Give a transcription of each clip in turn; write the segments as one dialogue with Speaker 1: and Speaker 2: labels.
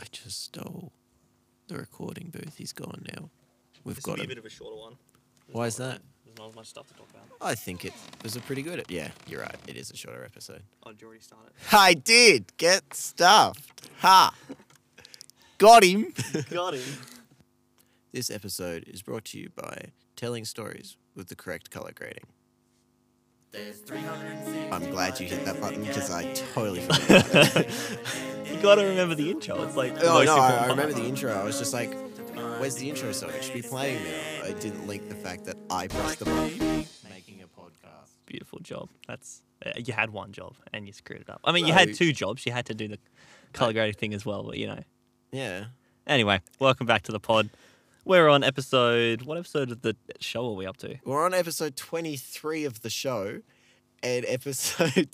Speaker 1: I just stole the recording booth. He's gone now. We've
Speaker 2: This
Speaker 1: got
Speaker 2: will be a
Speaker 1: him.
Speaker 2: bit of a shorter one.
Speaker 1: Why is that?
Speaker 2: There's not as much stuff to talk about.
Speaker 1: I think it was a pretty good... Yeah, you're right. It is a shorter episode.
Speaker 2: Oh, did you already start it?
Speaker 1: I did get stuffed. Ha! Got him.
Speaker 2: Got him.
Speaker 1: This episode is brought to you by telling stories with the correct color grading. I'm glad you hit that button because I totally forgot.
Speaker 2: You gotta remember the intro. It's like the
Speaker 1: Oh
Speaker 2: most
Speaker 1: no,
Speaker 2: important
Speaker 1: I remember
Speaker 2: part.
Speaker 1: the intro. I was just like, where's the intro song? It should be playing now. I didn't link the fact that I pressed the button. Making a podcast.
Speaker 2: Beautiful job. That's you had one job and you screwed it up. I mean, you
Speaker 1: No.
Speaker 2: had two jobs. You had to do the color grading thing as well, but you know.
Speaker 1: Yeah.
Speaker 2: Anyway, welcome back to the pod. We're on episode. What episode of the show are we up to?
Speaker 1: We're on episode 23 of the show and episode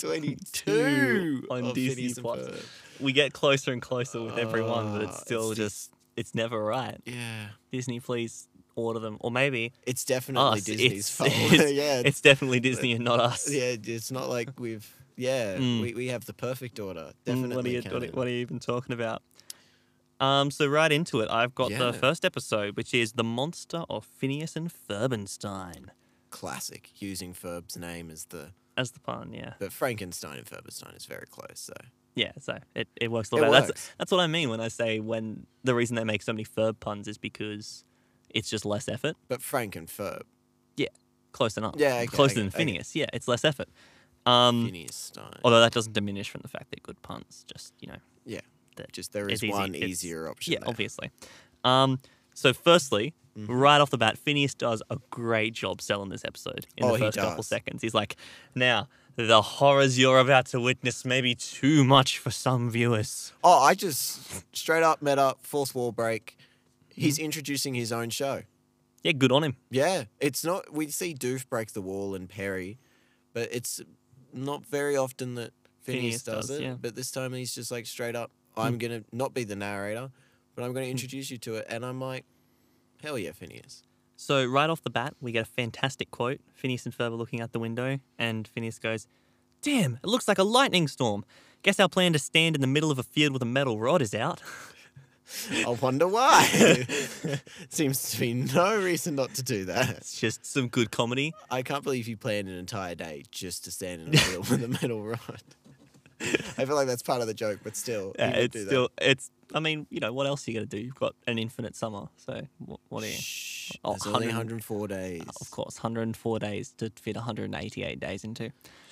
Speaker 1: 22
Speaker 2: on
Speaker 1: of
Speaker 2: Disney
Speaker 1: Phineas and
Speaker 2: Plus.
Speaker 1: Ferb.
Speaker 2: We get closer and closer with every one, but it's still it's never right.
Speaker 1: Yeah.
Speaker 2: Disney, please order them, or maybe
Speaker 1: It's definitely
Speaker 2: us.
Speaker 1: Disney's fault.
Speaker 2: It's,
Speaker 1: yeah.
Speaker 2: it's definitely Disney and not us.
Speaker 1: Yeah, it's not like we've... Yeah, we have the perfect order. Definitely
Speaker 2: What are you even talking about? So right into it, I've got
Speaker 1: Yeah.
Speaker 2: the first episode, which is The Monster of Phineas and Ferbenstein.
Speaker 1: Classic, using Ferb's name as the...
Speaker 2: As the pun, yeah.
Speaker 1: But Frankenstein and Ferbenstein is very close, so...
Speaker 2: Yeah, so it works a
Speaker 1: It
Speaker 2: lot better.
Speaker 1: works.
Speaker 2: That's what I mean when I say when the reason they make so many Ferb puns is because it's just less effort.
Speaker 1: But Frank and Ferb.
Speaker 2: Yeah, close enough.
Speaker 1: Yeah, okay,
Speaker 2: Closer
Speaker 1: okay,
Speaker 2: than
Speaker 1: okay.
Speaker 2: Phineas. Yeah, it's less effort.
Speaker 1: Phineas Stein.
Speaker 2: Although that doesn't diminish from the fact they're good puns. Just, you know.
Speaker 1: Yeah,
Speaker 2: that
Speaker 1: just there
Speaker 2: it's
Speaker 1: is
Speaker 2: easy.
Speaker 1: one
Speaker 2: It's-
Speaker 1: easier option
Speaker 2: Yeah,
Speaker 1: there.
Speaker 2: obviously. So firstly, right off the bat, Phineas does a great job selling this episode in
Speaker 1: Oh,
Speaker 2: the
Speaker 1: he
Speaker 2: first couple
Speaker 1: does.
Speaker 2: seconds. He's like, now, the horrors you're about to witness may be too much for some viewers.
Speaker 1: Oh, I just straight up met up, fourth wall break.
Speaker 2: Mm-hmm.
Speaker 1: He's introducing his own show.
Speaker 2: Yeah, good on him.
Speaker 1: Yeah, it's not... We see Doof break the wall and Perry, but it's not very often that Phineas does it.
Speaker 2: yeah.
Speaker 1: But this time he's just like straight up, I'm going to not be the narrator, but I'm going to introduce you to it. And I'm like, hell yeah, Phineas.
Speaker 2: So right off the bat, we get a fantastic quote. Phineas and Ferb are looking out the window, and Phineas goes, "Damn, it looks like a lightning storm. Guess our plan to stand in the middle of a field with a metal rod is out."
Speaker 1: I wonder why. Seems to be no reason not to do that.
Speaker 2: It's just some good comedy.
Speaker 1: I can't believe you planned an entire day just to stand in the middle with a metal rod. I feel like that's part of the joke, but still.
Speaker 2: Yeah,
Speaker 1: you would
Speaker 2: it's
Speaker 1: do that.
Speaker 2: still, I mean, you know, what else are you going to do? You've got an infinite summer, so what are you?
Speaker 1: Shh,
Speaker 2: Oh,
Speaker 1: there's only
Speaker 2: 100
Speaker 1: 104 days.
Speaker 2: Of course, 104 days to fit 188 days into.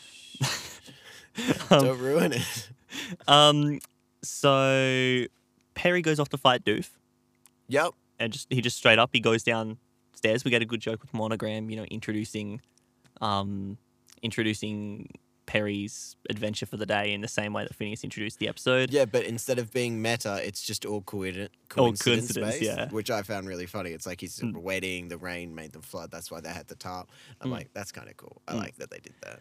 Speaker 1: Don't ruin it.
Speaker 2: So Perry goes off to fight Doof,
Speaker 1: Yep.
Speaker 2: and he just straight up, he goes downstairs. We get a good joke with Monogram, you know, introducing Perry's adventure for the day in the same way that Phineas introduced the episode.
Speaker 1: Yeah, but instead of being meta, it's just all coincidence
Speaker 2: coincidence,
Speaker 1: based,
Speaker 2: yeah.
Speaker 1: which I found really funny. It's like he's at a wedding, the rain made them flood, that's why they had the tarp. I'm like, that's kind of cool. I like that they did that.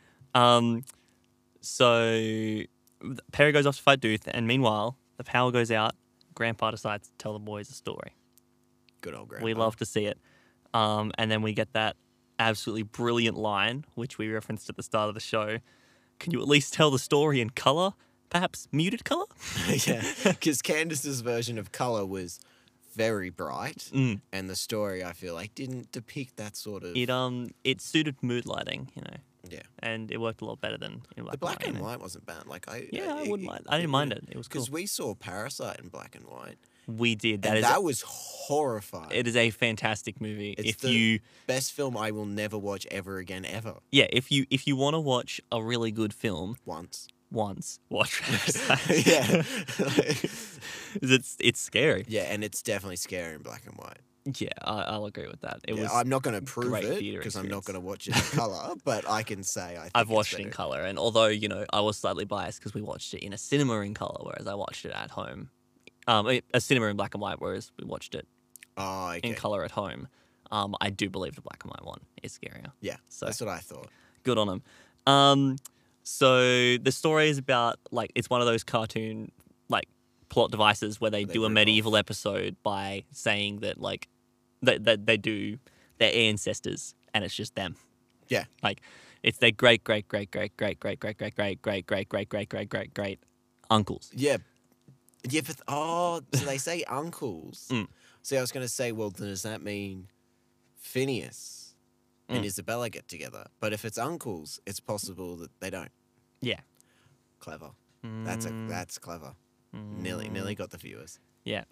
Speaker 2: So Perry goes off to fight Doof, and meanwhile, the power goes out. Grandpa decides to tell the boys a story.
Speaker 1: Good old grandpa.
Speaker 2: We love to see it. And then we get that absolutely brilliant line, which we referenced at the start of the show. Can you at least tell the story in colour? Perhaps muted colour?
Speaker 1: Yeah, because Candace's version of colour was very bright, and the story, I feel like, didn't depict that sort of...
Speaker 2: It suited mood lighting, you know,
Speaker 1: Yeah.
Speaker 2: and it worked a lot better than in
Speaker 1: The
Speaker 2: black
Speaker 1: black and
Speaker 2: you know.
Speaker 1: white wasn't bad. Like I
Speaker 2: wouldn't mind. I didn't mind it. It was cool.
Speaker 1: Because we saw Parasite in black and white,
Speaker 2: We did.
Speaker 1: and that was horrifying.
Speaker 2: It is a fantastic movie.
Speaker 1: It's
Speaker 2: If
Speaker 1: the
Speaker 2: you
Speaker 1: best film I will never watch ever again, ever.
Speaker 2: Yeah, if you want to watch a really good film
Speaker 1: Once.
Speaker 2: once, watch Parasite.
Speaker 1: Yeah.
Speaker 2: 'Cause it's scary.
Speaker 1: Yeah, and it's definitely scary in black and white.
Speaker 2: Yeah, I'll agree with that. It
Speaker 1: Yeah,
Speaker 2: was.
Speaker 1: I'm not going to prove
Speaker 2: great
Speaker 1: it
Speaker 2: theatre
Speaker 1: because I'm not
Speaker 2: experience.
Speaker 1: going to watch it in colour, but I can say I think
Speaker 2: I've
Speaker 1: it's
Speaker 2: watched it in
Speaker 1: better.
Speaker 2: color, and although you know I was slightly biased because we watched it in a cinema in color, whereas I watched it at home. A cinema in black and white, whereas we watched it
Speaker 1: Oh, okay.
Speaker 2: in color at home. I do believe the black and white one is scarier.
Speaker 1: Yeah,
Speaker 2: So-
Speaker 1: that's what I thought.
Speaker 2: Good on him. So the story is about like it's one of those cartoon like plot devices where they
Speaker 1: They
Speaker 2: do a
Speaker 1: rip
Speaker 2: medieval episode by saying that like that they do their ancestors and it's just them.
Speaker 1: Yeah.
Speaker 2: Like it's their great great great great great great great great great great great great great great great great uncles.
Speaker 1: Yeah. Yeah, but so they say uncles.
Speaker 2: Mm.
Speaker 1: See, I was going to say, well, does that mean Phineas and Isabella get together? But if it's uncles, it's possible that they don't.
Speaker 2: Yeah.
Speaker 1: Clever. That's clever. Nearly got the viewers.
Speaker 2: Yeah.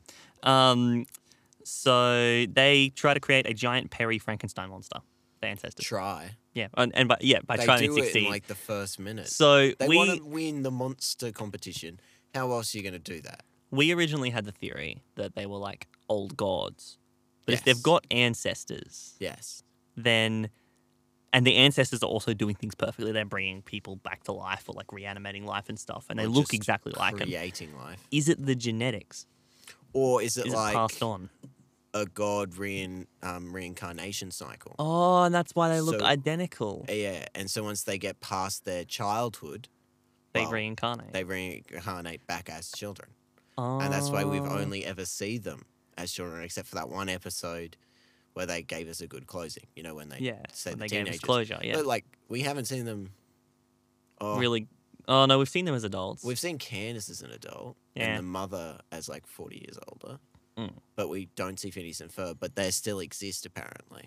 Speaker 2: So they try to create a giant Perry Frankenstein monster. The ancestors.
Speaker 1: Try.
Speaker 2: Yeah, and by
Speaker 1: They
Speaker 2: trying
Speaker 1: do
Speaker 2: to
Speaker 1: it
Speaker 2: succeed.
Speaker 1: in like the first minute.
Speaker 2: So
Speaker 1: They want to win the monster competition. How else are you going to do that?
Speaker 2: we originally had the theory that they were like old gods, but if
Speaker 1: Yes.
Speaker 2: they've got ancestors,
Speaker 1: Yes.
Speaker 2: then and the ancestors are also doing things perfectly. They're bringing people back to life or like reanimating life and stuff, and they
Speaker 1: Or
Speaker 2: look
Speaker 1: just
Speaker 2: exactly like them.
Speaker 1: creating life.
Speaker 2: Is it the genetics?
Speaker 1: Or is it
Speaker 2: Is
Speaker 1: like
Speaker 2: it passed on?
Speaker 1: a god reincarnation cycle?
Speaker 2: Oh, and that's why they look
Speaker 1: So-
Speaker 2: identical.
Speaker 1: Yeah, and so once they get past their childhood,
Speaker 2: They
Speaker 1: well,
Speaker 2: reincarnate.
Speaker 1: they reincarnate back as children.
Speaker 2: Oh.
Speaker 1: And that's why we've only ever seen them as children, except for that one episode where they gave us a good closing. You know, when they said
Speaker 2: when
Speaker 1: the
Speaker 2: they gave
Speaker 1: teenagers.
Speaker 2: us closure. Yeah,
Speaker 1: But like, we haven't seen them. Oh,
Speaker 2: really. Oh no, we've seen them as adults.
Speaker 1: We've seen Candace as an adult
Speaker 2: Yeah.
Speaker 1: and the mother as like 40 years older.
Speaker 2: Mm.
Speaker 1: But we don't see Phineas and Ferb, but they still exist apparently.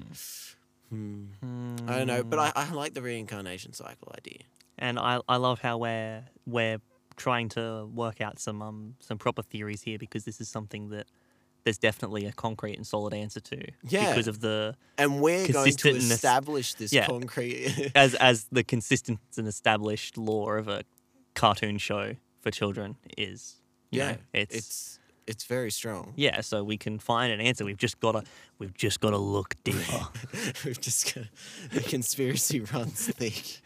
Speaker 1: I don't know, but I like the reincarnation cycle idea.
Speaker 2: And I love how we're trying to work out some proper theories here, because this is something that there's definitely a concrete and solid answer to.
Speaker 1: Yeah.
Speaker 2: Because of the
Speaker 1: And we're going to
Speaker 2: Consistentness-
Speaker 1: establish this
Speaker 2: Yeah.
Speaker 1: concrete.
Speaker 2: as the consistent and established law of a cartoon show for children is. You know,
Speaker 1: it's very strong.
Speaker 2: yeah. So we can find an answer. We've just gotta look deeper.
Speaker 1: We've just got the conspiracy runs thick.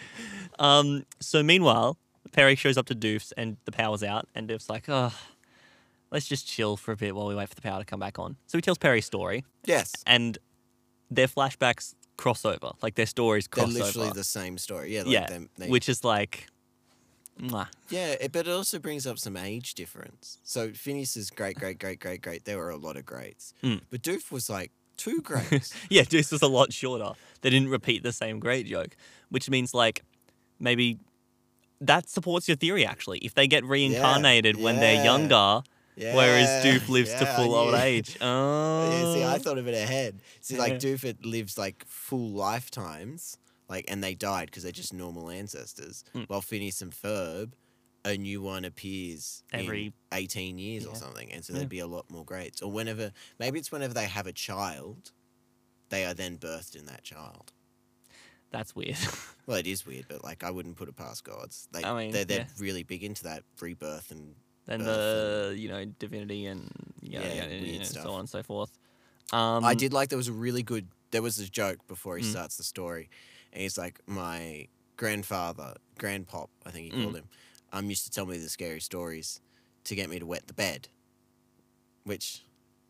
Speaker 2: So meanwhile, Perry shows up to Doof's and the power's out, and Doof's like, oh, let's just chill for a bit while we wait for the power to come back on. So he tells Perry's story,
Speaker 1: Yes.
Speaker 2: and their flashbacks cross over. Like their stories
Speaker 1: They're
Speaker 2: cross
Speaker 1: literally
Speaker 2: over.
Speaker 1: the same story. Yeah. Like
Speaker 2: Yeah, which is like, mwah.
Speaker 1: Yeah, but it also brings up some age difference. So Phineas's great. There were a lot of greats.
Speaker 2: Mm.
Speaker 1: But Doof was like 2 greats.
Speaker 2: Yeah, Deuce was a lot shorter. They didn't repeat the same great joke, which means like maybe that supports your theory actually. If they get reincarnated when they're
Speaker 1: yeah.
Speaker 2: younger, whereas
Speaker 1: Yeah,
Speaker 2: Doof lives to
Speaker 1: yeah, I
Speaker 2: full old
Speaker 1: knew.
Speaker 2: age. Oh.
Speaker 1: Yeah, see, I thought of it ahead. See, like
Speaker 2: Yeah.
Speaker 1: Doof, it lives like full lifetimes, like, and they died because they're just normal ancestors. While Phineas and Ferb, a new one appears
Speaker 2: Every-
Speaker 1: in 18 years or
Speaker 2: Yeah.
Speaker 1: something, and so there'd be a lot more greats. Or whenever, maybe it's whenever they have a child, they are then birthed in that child.
Speaker 2: That's weird.
Speaker 1: Well, it is weird, but like I wouldn't put it past gods.
Speaker 2: I mean,
Speaker 1: they're
Speaker 2: yeah.
Speaker 1: really big into that rebirth and
Speaker 2: and
Speaker 1: birth
Speaker 2: the divinity and
Speaker 1: weird
Speaker 2: and
Speaker 1: stuff.
Speaker 2: so on and so forth.
Speaker 1: I did like there was a joke before
Speaker 2: Mm.
Speaker 1: he starts the story, and he's like, my grandfather, grandpop, I think he called him, used to tell me the scary stories to get me to wet the bed. Which,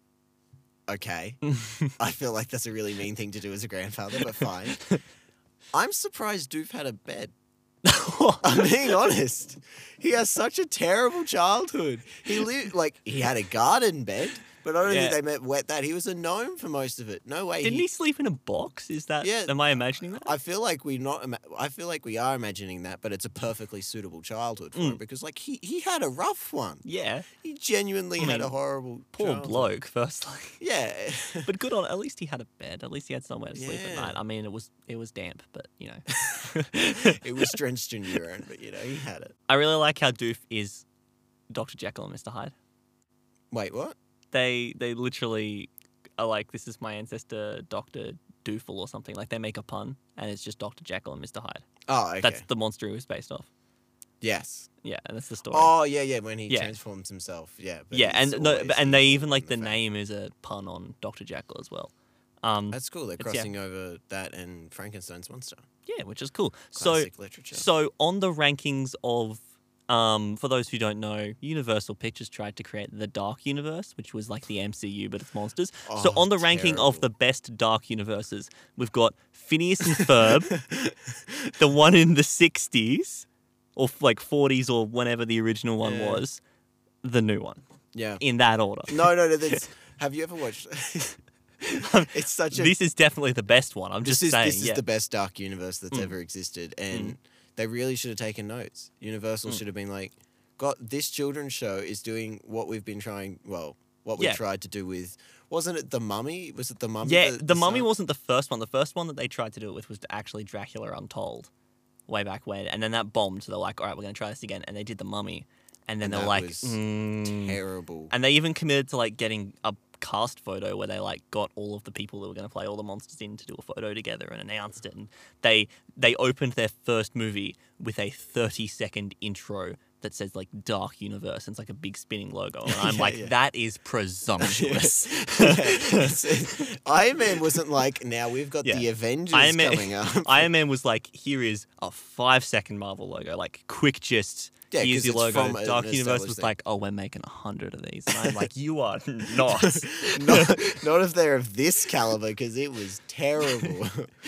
Speaker 1: okay, I feel like that's a really mean thing to do as a grandfather, but fine. I'm surprised Doof had a bed. I'm being honest. He has such a terrible childhood. He had a garden bed, but I don't
Speaker 2: Yeah.
Speaker 1: think they meant wet that. He was a gnome for most of it. No way.
Speaker 2: Didn't he sleep in a box? Is that?
Speaker 1: Yeah.
Speaker 2: Am I imagining that?
Speaker 1: I feel like I feel like we are imagining that, but it's a perfectly suitable childhood for him because, like, he had a rough one.
Speaker 2: Yeah.
Speaker 1: He genuinely had
Speaker 2: mean,
Speaker 1: a horrible.
Speaker 2: Poor
Speaker 1: childhood.
Speaker 2: bloke. Firstly.
Speaker 1: Yeah.
Speaker 2: But good on. At least he had a bed. At least he had somewhere to sleep at
Speaker 1: Yeah.
Speaker 2: night. I mean, it was damp, but
Speaker 1: It was drenched in urine, but he had it.
Speaker 2: I really like how Doof is Dr. Jekyll and Mr. Hyde.
Speaker 1: Wait, what?
Speaker 2: They literally are like, this is my ancestor, Dr. Doofle or something. Like they make a pun, and it's just Dr. Jekyll and Mr. Hyde.
Speaker 1: Oh, okay.
Speaker 2: That's the monster he was based off.
Speaker 1: Yes.
Speaker 2: Yeah, and that's the story.
Speaker 1: Oh, yeah, when he
Speaker 2: Yeah.
Speaker 1: transforms himself. Yeah. But
Speaker 2: yeah,
Speaker 1: it's
Speaker 2: and no,
Speaker 1: always
Speaker 2: and they
Speaker 1: evil
Speaker 2: even like
Speaker 1: in
Speaker 2: the
Speaker 1: face.
Speaker 2: name is a pun on Dr. Jekyll as well.
Speaker 1: That's cool. They're
Speaker 2: It's- yeah.
Speaker 1: crossing over that and Frankenstein's monster.
Speaker 2: Yeah, which is cool.
Speaker 1: Classic literature.
Speaker 2: So on the rankings of, for those who don't know, Universal Pictures tried to create the Dark Universe, which was like the MCU, but it's monsters. So
Speaker 1: Oh,
Speaker 2: on the ranking of
Speaker 1: terrible.
Speaker 2: the best Dark Universes, we've got Phineas and Ferb, the one in the 60s, or like 40s or whenever the original one
Speaker 1: Yeah.
Speaker 2: was, the new one,
Speaker 1: Yeah.
Speaker 2: in that order.
Speaker 1: No. Have you ever watched? It's such a.
Speaker 2: This is definitely the best one. I'm just saying.
Speaker 1: This is
Speaker 2: yeah.
Speaker 1: the best dark universe that's ever existed, and they really should have taken notes. Universal should have been like, this children's show is doing what we've been trying. Well, what we
Speaker 2: Yeah.
Speaker 1: tried to do with. Wasn't it The Mummy? Was it The Mummy?
Speaker 2: Yeah, the Mummy
Speaker 1: son?
Speaker 2: wasn't the first one. The first one that they tried to do it with was actually Dracula Untold, way back when. And then that bombed. So they're like, all right, we're going to try this again. And they did The Mummy. And then
Speaker 1: And
Speaker 2: they're
Speaker 1: that
Speaker 2: like,
Speaker 1: was terrible.
Speaker 2: And they even committed to like getting a cast photo where they like got all of the people that were going to play all the monsters in to do a photo together and announced it. And they opened their first movie with a 30-second intro that says like Dark Universe and it's like a big spinning logo. And I'm that is presumptuous.
Speaker 1: Iron Man wasn't like, now we've got the Avengers coming up.
Speaker 2: Iron Man was like, here is a 5-second Marvel logo, like quick just.
Speaker 1: Yeah,
Speaker 2: here's
Speaker 1: 'cause
Speaker 2: your
Speaker 1: it's
Speaker 2: logo.
Speaker 1: from
Speaker 2: Dark
Speaker 1: an
Speaker 2: Universe
Speaker 1: established
Speaker 2: was
Speaker 1: thing.
Speaker 2: like, oh, we're making 100 of these. And I'm like, you are not.
Speaker 1: not if they're of this caliber, because it was terrible.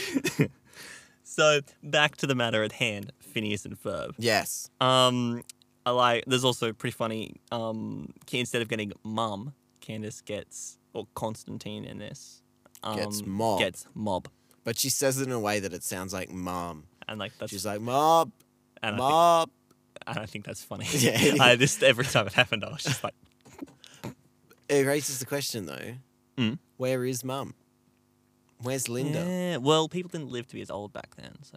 Speaker 2: So back to the matter at hand, Phineas and Ferb.
Speaker 1: Yes.
Speaker 2: I like. There's also pretty funny. Instead of getting Mum, Candace gets, or Constantine in this,
Speaker 1: Gets Mob.
Speaker 2: Gets Mob,
Speaker 1: But she says it in a way that it sounds like Mom.
Speaker 2: and like that's.
Speaker 1: She's like, Mob,
Speaker 2: and
Speaker 1: Mob.
Speaker 2: I think that's funny.
Speaker 1: Yeah.
Speaker 2: Just every time it happened, I was just like,
Speaker 1: It raises the question, though.
Speaker 2: Mm.
Speaker 1: Where is Mum? Where's Linda?
Speaker 2: yeah. Well, people didn't live to be as old back then, so.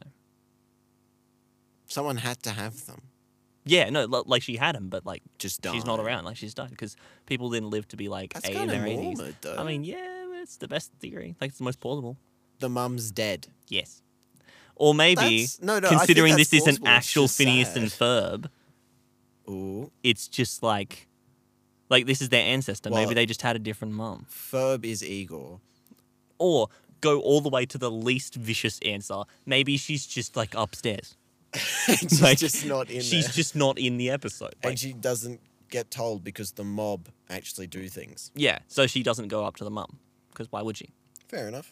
Speaker 1: Someone had to have them.
Speaker 2: Yeah, no, like she had him, but like
Speaker 1: Just died.
Speaker 2: she's not around. Like she's died because people didn't live to be like
Speaker 1: That's
Speaker 2: in
Speaker 1: kind of
Speaker 2: their 80s.
Speaker 1: morbid, though.
Speaker 2: I mean, yeah, but it's the best theory. Like it's the most plausible.
Speaker 1: The mum's dead.
Speaker 2: Yes. Or maybe,
Speaker 1: That's- no, I think
Speaker 2: considering
Speaker 1: that's
Speaker 2: this isn't
Speaker 1: plausible, it's
Speaker 2: actual
Speaker 1: just
Speaker 2: Phineas and
Speaker 1: sad.
Speaker 2: Ferb,
Speaker 1: Ooh.
Speaker 2: it's just like this is their ancestor.
Speaker 1: Well-
Speaker 2: Maybe they just had a different mum.
Speaker 1: Ferb is Igor.
Speaker 2: Or go all the way to the least vicious answer. Maybe she's just like upstairs.
Speaker 1: She's
Speaker 2: Like,
Speaker 1: just not in
Speaker 2: She's
Speaker 1: there.
Speaker 2: just not in the episode. Like,
Speaker 1: And she doesn't get told because the mob actually do things.
Speaker 2: yeah, so she doesn't go up to the mum because why would she?
Speaker 1: Fair enough.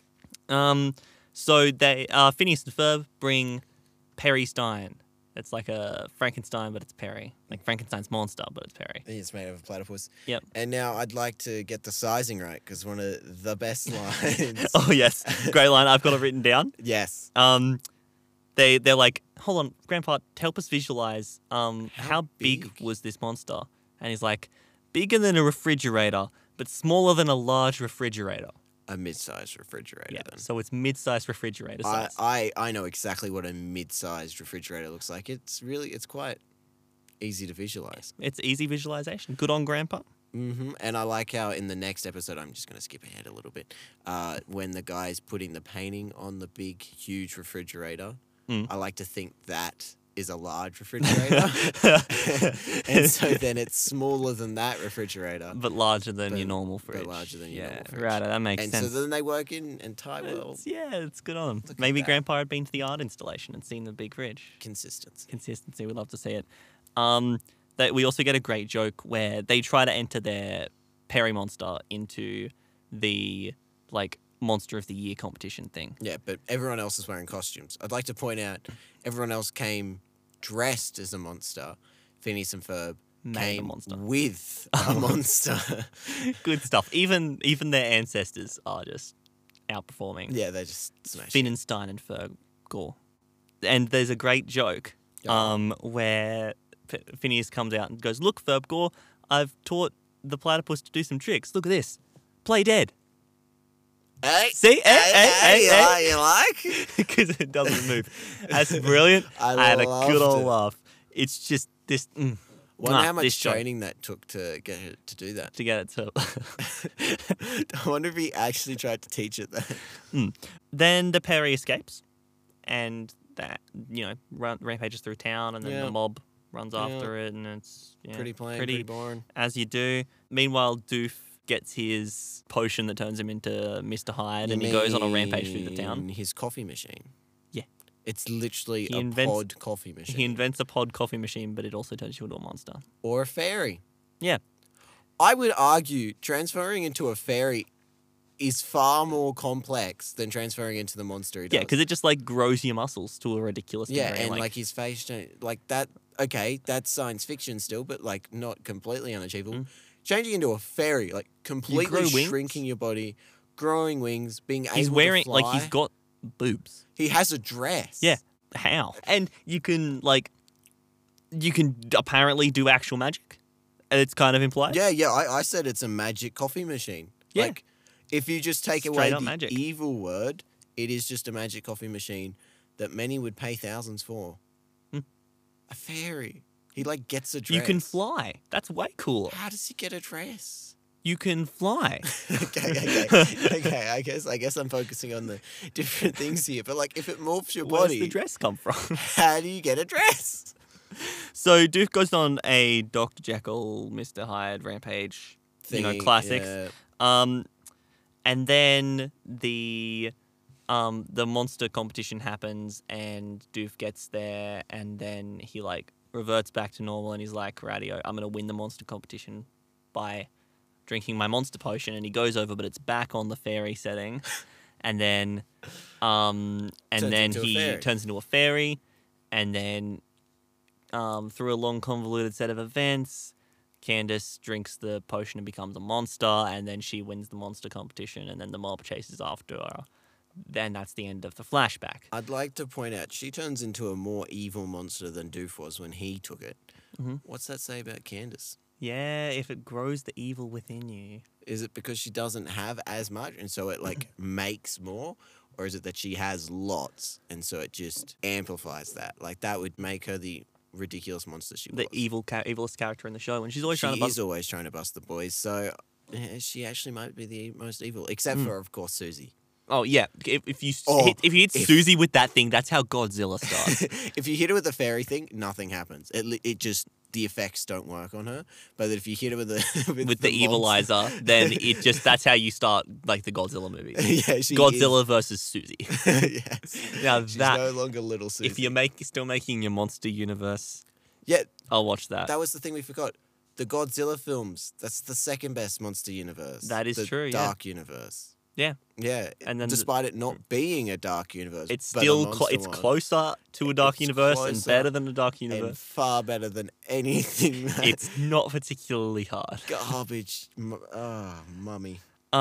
Speaker 2: So they Phineas and Ferb bring Perry Stein. It's like a Frankenstein, but it's Perry. Like Frankenstein's monster, but it's Perry.
Speaker 1: It's made of a platypus.
Speaker 2: Yep.
Speaker 1: And now I'd like to get the sizing right because one of the best lines.
Speaker 2: Oh yes, great line. I've got it written down.
Speaker 1: Yes.
Speaker 2: They're like, hold on, Grandpa, help us visualize. How big
Speaker 1: big?
Speaker 2: was this monster? And he's like, bigger than a refrigerator, but smaller than a large refrigerator.
Speaker 1: A mid-sized refrigerator.
Speaker 2: Yeah.
Speaker 1: Then.
Speaker 2: So it's mid-sized refrigerator size.
Speaker 1: I know exactly what a mid-sized refrigerator looks like. It's quite easy to visualize.
Speaker 2: It's easy visualization. Good on Grandpa.
Speaker 1: And I like how in the next episode, I'm just going to skip ahead a little bit, when the guy's putting the painting on the big, huge refrigerator, I like to think that is a large refrigerator. And so then it's smaller than that refrigerator.
Speaker 2: But larger than
Speaker 1: But-
Speaker 2: your normal
Speaker 1: but
Speaker 2: fridge.
Speaker 1: larger than your normal fridge.
Speaker 2: Right, that makes
Speaker 1: And
Speaker 2: sense.
Speaker 1: so then they work in and tie well.
Speaker 2: It's good on.
Speaker 1: at
Speaker 2: Maybe
Speaker 1: that.
Speaker 2: Grandpa had been to the art installation and seen the big fridge.
Speaker 1: Consistency.
Speaker 2: Consistency, we'd love to see it. That we also get a great joke where they try to enter their Perry monster into the like Monster of the Year competition thing.
Speaker 1: Yeah, but everyone else is wearing costumes. I'd like to point out everyone else came dressed as a monster. Phineas and Ferb
Speaker 2: Made a
Speaker 1: came
Speaker 2: monster.
Speaker 1: with a monster.
Speaker 2: Good stuff. Even their ancestors are just outperforming.
Speaker 1: Yeah, they just smashed it.
Speaker 2: Finnenstein and Ferb Gore. And there's a great joke where Phineas comes out and goes, "Look, Ferb Gore, I've taught the platypus to do some tricks. Look at this. Play dead."
Speaker 1: Hey,
Speaker 2: See? Hey.
Speaker 1: you like?
Speaker 2: Because it doesn't move. That's brilliant.
Speaker 1: I
Speaker 2: had a
Speaker 1: loved
Speaker 2: good old
Speaker 1: it.
Speaker 2: laugh. It's just this.
Speaker 1: Wonder how
Speaker 2: this
Speaker 1: much
Speaker 2: joke
Speaker 1: training that took to get it to do that.
Speaker 2: to get it to.
Speaker 1: I wonder if he actually tried to teach it that.
Speaker 2: Then the Perry escapes, and that rampages through town, and then
Speaker 1: Yeah.
Speaker 2: the mob runs after it, and it's
Speaker 1: Pretty plain, pretty boring.
Speaker 2: as you do. Meanwhile, Doof gets his potion that turns him into Mr. Hyde, and he goes on a rampage through the town.
Speaker 1: His coffee machine.
Speaker 2: Yeah.
Speaker 1: It's literally
Speaker 2: He
Speaker 1: a
Speaker 2: invents-
Speaker 1: pod coffee machine.
Speaker 2: He invents a pod coffee machine, but it also turns you into a monster.
Speaker 1: Or a fairy.
Speaker 2: Yeah.
Speaker 1: I would argue transferring into a fairy is far more complex than transferring into the monster he does.
Speaker 2: Yeah, because it just like grows your muscles to a ridiculous degree.
Speaker 1: Yeah, and like his face like that. Okay, that's science fiction still, but like not completely unachievable. Changing into a fairy, like completely
Speaker 2: grow wings?
Speaker 1: shrinking your body, growing wings, being
Speaker 2: he's
Speaker 1: able
Speaker 2: wearing
Speaker 1: to fly.
Speaker 2: he's got boobs.
Speaker 1: He has a dress.
Speaker 2: Yeah. How? And you can You can apparently do actual magic. It's kind of implied.
Speaker 1: Yeah. I said it's a magic coffee machine.
Speaker 2: Yeah.
Speaker 1: Like, if you just take
Speaker 2: Straight
Speaker 1: away
Speaker 2: up
Speaker 1: the
Speaker 2: magic.
Speaker 1: evil word, it is just a magic coffee machine that many would pay thousands for. A fairy. He like gets a dress.
Speaker 2: You can fly. That's way cooler.
Speaker 1: How does he get a dress?
Speaker 2: You can fly.
Speaker 1: Okay. I guess I'm focusing on the different things here. But like, if it morphs your
Speaker 2: Where does the
Speaker 1: body,
Speaker 2: dress come from?
Speaker 1: how do you get a dress?
Speaker 2: So Doof goes on a Dr. Jekyll, Mr. Hyde rampage,
Speaker 1: Thingy,
Speaker 2: classics.
Speaker 1: yeah.
Speaker 2: And then the monster competition happens, and Doof gets there, and then he like reverts back to normal, and he's like, "Radio, I'm gonna win the monster competition by drinking my monster potion." And he goes over, but it's back on the fairy setting, and then
Speaker 1: into a
Speaker 2: he
Speaker 1: fairy.
Speaker 2: turns into a fairy, and then through a long convoluted set of events, Candace drinks the potion and becomes a monster, and then she wins the monster competition, and then the mob chases after her. Then that's the end of the flashback.
Speaker 1: I'd like to point out she turns into a more evil monster than Doof was when he took it.
Speaker 2: Mhm.
Speaker 1: What's that say about Candace?
Speaker 2: Yeah, if it grows the evil within you.
Speaker 1: Is it because she doesn't have as much and so it like makes more? Or is it that she has lots and so it just amplifies that? Like that would make her the ridiculous monster she
Speaker 2: The
Speaker 1: was.
Speaker 2: evilest character in the show, and she's always trying
Speaker 1: She
Speaker 2: to
Speaker 1: is
Speaker 2: bust.
Speaker 1: always trying to bust the boys, so she actually might be the most evil, except for, of course, Susie.
Speaker 2: Oh yeah, if you
Speaker 1: Oh,
Speaker 2: if you hit Susie with that thing, that's how Godzilla starts.
Speaker 1: If you hit her with the fairy thing, nothing happens. It just, the effects don't work on her. But if you hit her with the
Speaker 2: with the evilizer, then that's how you start like the Godzilla movie.
Speaker 1: Yeah, she
Speaker 2: Godzilla versus Susie.
Speaker 1: yes.
Speaker 2: Now
Speaker 1: She's
Speaker 2: that
Speaker 1: no longer little Susie.
Speaker 2: if you're still making your monster universe,
Speaker 1: Yeah,
Speaker 2: I'll watch that.
Speaker 1: that was the thing we forgot. The Godzilla films, that's the second best monster universe.
Speaker 2: That is
Speaker 1: the
Speaker 2: true, yeah.
Speaker 1: Dark universe.
Speaker 2: Yeah.
Speaker 1: Yeah,
Speaker 2: And then
Speaker 1: despite it not being a dark universe,
Speaker 2: It's
Speaker 1: but a
Speaker 2: still
Speaker 1: monster
Speaker 2: it's
Speaker 1: one,
Speaker 2: closer to a dark
Speaker 1: It's
Speaker 2: universe and
Speaker 1: closer
Speaker 2: better than a dark
Speaker 1: and
Speaker 2: universe.
Speaker 1: far better than anything. That
Speaker 2: It's not particularly hard.
Speaker 1: garbage. Mummy.